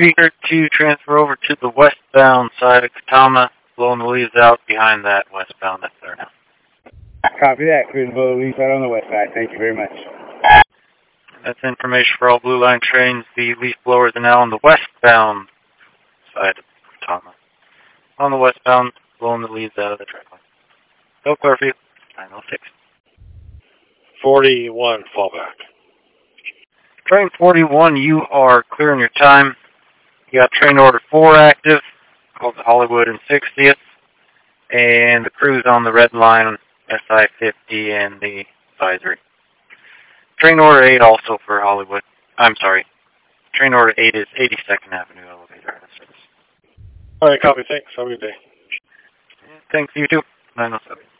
Speaker 2, transfer over to the westbound side of Katama, blowing the leaves out behind that westbound that's there now. Copy that. Cruising below the leaves out on the west side. Thank you very much. That's information for all Blue Line trains. The leaf blowers are now on the westbound side of Katama. On the westbound, blowing the leaves out of the track line. No curfew, 906. 41, fallback. Train 41, you are clearing your time. You got train order 4 active, called the Hollywood and 60th, and the crew's on the red line, SI-50 and the advisory. Train order 8 also for Hollywood. I'm sorry. Train order 8 is 82nd Avenue elevator service. All right, copy. Thanks. Have a good day. Thanks, you too. 907.